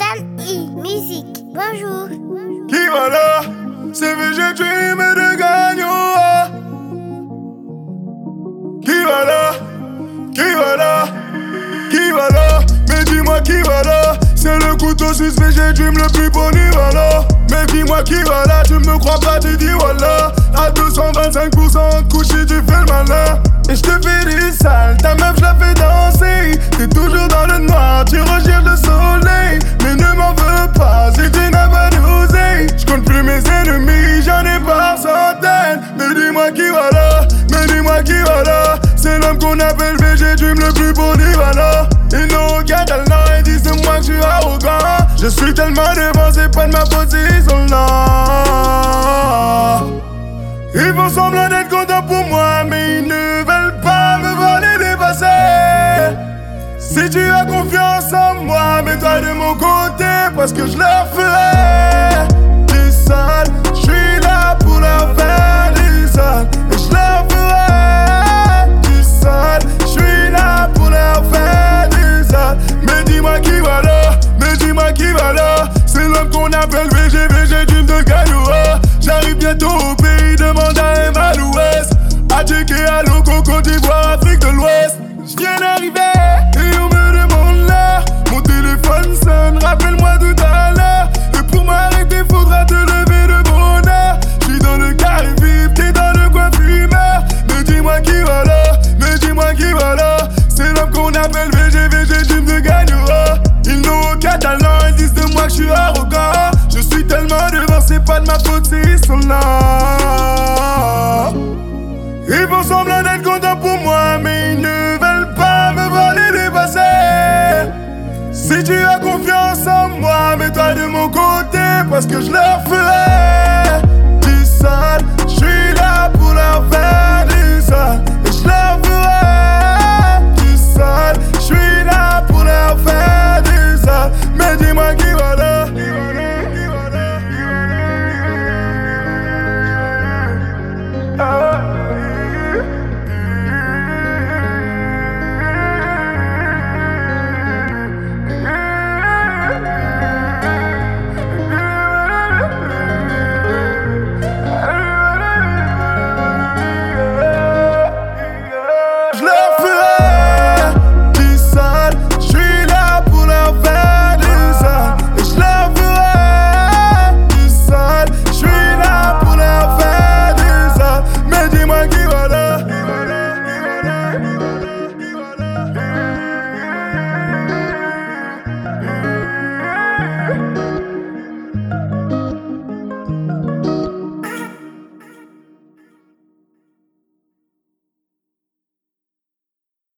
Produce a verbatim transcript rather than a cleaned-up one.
M I Musique, bonjour. Qui va là? C'est V G Dream et de Gagnon. Qui va là? Qui va là? Qui va là? Mais dis-moi qui va là? C'est le couteau suisse V G Dream le plus polyvalent. Mais dis-moi qui va là? Tu me crois pas, tu dis voilà. À deux cent vingt-cinq pour cent couché, tu fais le malin. Et je te fais des sales, ta meuf je la fais danser. T'es toujours dans le noir, tu recherches le soleil. Mais ne m'en veux pas si tu n'as pas d'oseille. J'compte plus mes ennemis, j'en ai par centaines. Mais dis-moi qui va là? Mais dis-moi qui va là? C'est l'homme qu'on appelle V G Dream le plus polyvalent. Ils n'ont aucun talent et disent de moi que je suis arrogant. Je suis tellement devant, c'est pas de ma faute s'ils sont là. Ils font semblant d'être contents pour moi, mais ils ne veulent pas me voir les dépasser. Si tu as confiance en moi, mets-toi de mon côté, parce que je leur ferai du sale. Je suis là pour leur faire du sale, et je leur ferai du sale. Je suis là pour leur faire du sale. Mais dis-moi qui va là, mais dis-moi qui va là. C'est l'homme qu'on appelle V G, V G Dream de Gagnoua. J'arrive bientôt au pays, demande à M à l'ouest. À checker à Loco, Côte d'Ivoire, Afrique de l'Ouest. J'viens d'arriver et on me demande là. Mon téléphone sonne, rappelle-moi tout à l'heure. Et pour m'arrêter, faudra te lever de bonheur. J'suis dans le carré vif, t'es dans le coin fumeur. Mais dis-moi qui va là, mais dis-moi qui va là. C'est l'homme qu'on appelle V G, V G Dream de Gagnoua. Ils n'ont aucun talent, ils disent de moi que je suis arrogant. Je suis tellement devant, c'est pas de ma faute s'ils sont là. Ils font semblant d'être contents pour moi, mais ils ne veulent pas me voir les dépasser. Si tu as confiance en moi, mets-toi de mon côté, parce que je leur ferai